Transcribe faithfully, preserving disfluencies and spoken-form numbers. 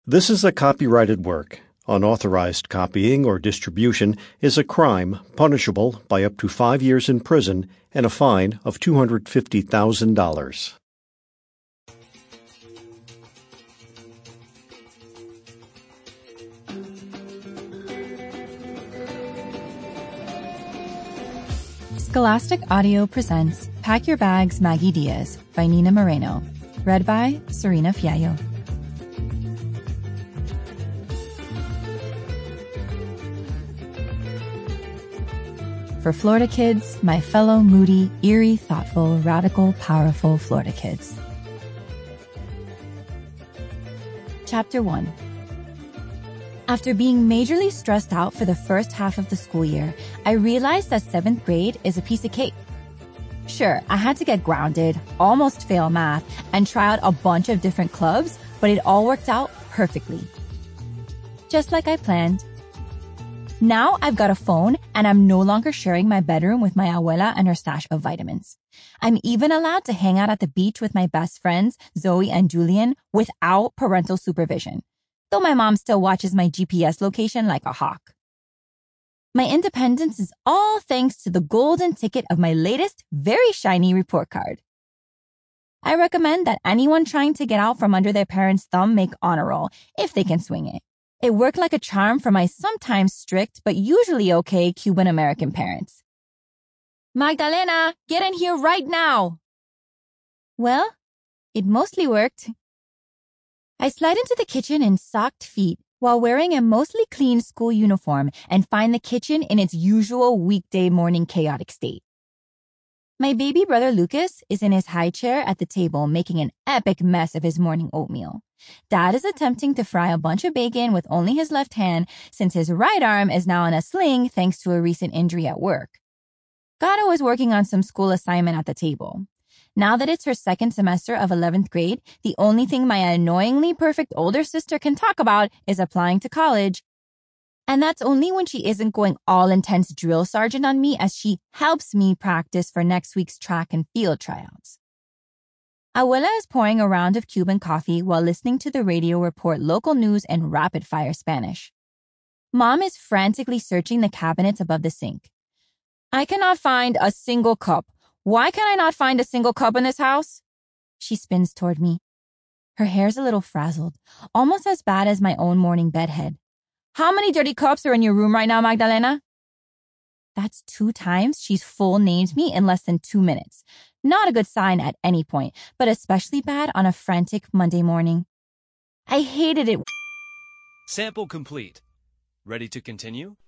This is a copyrighted work. Unauthorized copying or distribution is a crime punishable by up to five years in prison and a fine of two hundred fifty thousand dollars. Scholastic Audio presents Pack Your Bags, Maggie Diaz by Nina Moreno. Read by Serena Fiallo. For Florida kids, my fellow moody, eerie, thoughtful, radical, powerful Florida kids. Chapter one. After being majorly stressed out for the first half of the school year, I realized that seventh grade is a piece of cake. Sure, I had to get grounded, almost fail math, and try out a bunch of different clubs, but it all worked out perfectly. Just like I planned. Now I've got a phone and I'm no longer sharing my bedroom with my abuela and her stash of vitamins. I'm even allowed to hang out at the beach with my best friends, Zoe and Julian, without parental supervision, though my mom still watches my G P S location like a hawk. My independence is all thanks to the golden ticket of my latest, very shiny report card. I recommend that anyone trying to get out from under their parents' thumb make honor roll, if they can swing it. It worked like a charm for my sometimes strict but usually okay Cuban-American parents. Magdalena, get in here right now! Well, it mostly worked. I slide into the kitchen in socked feet while wearing a mostly clean school uniform and find the kitchen in its usual weekday morning chaotic state. My baby brother Lucas is in his high chair at the table making an epic mess of his morning oatmeal. Dad is attempting to fry a bunch of bacon with only his left hand since his right arm is now in a sling thanks to a recent injury at work. Gato is working on some school assignment at the table. Now that it's her second semester of eleventh grade, the only thing my annoyingly perfect older sister can talk about is applying to college. And that's only when she isn't going all intense drill sergeant on me as she helps me practice for next week's track and field tryouts. Abuela is pouring a round of Cuban coffee while listening to the radio report local news in rapid-fire Spanish. Mom is frantically searching the cabinets above the sink. I cannot find a single cup. Why can I not find a single cup in this house? She spins toward me. Her hair's a little frazzled, almost as bad as my own morning bedhead. How many dirty cups are in your room right now, Magdalena? That's two times she's full named me in less than two minutes. Not a good sign at any point, but especially bad on a frantic Monday morning. I hated it. Sample complete. Ready to continue?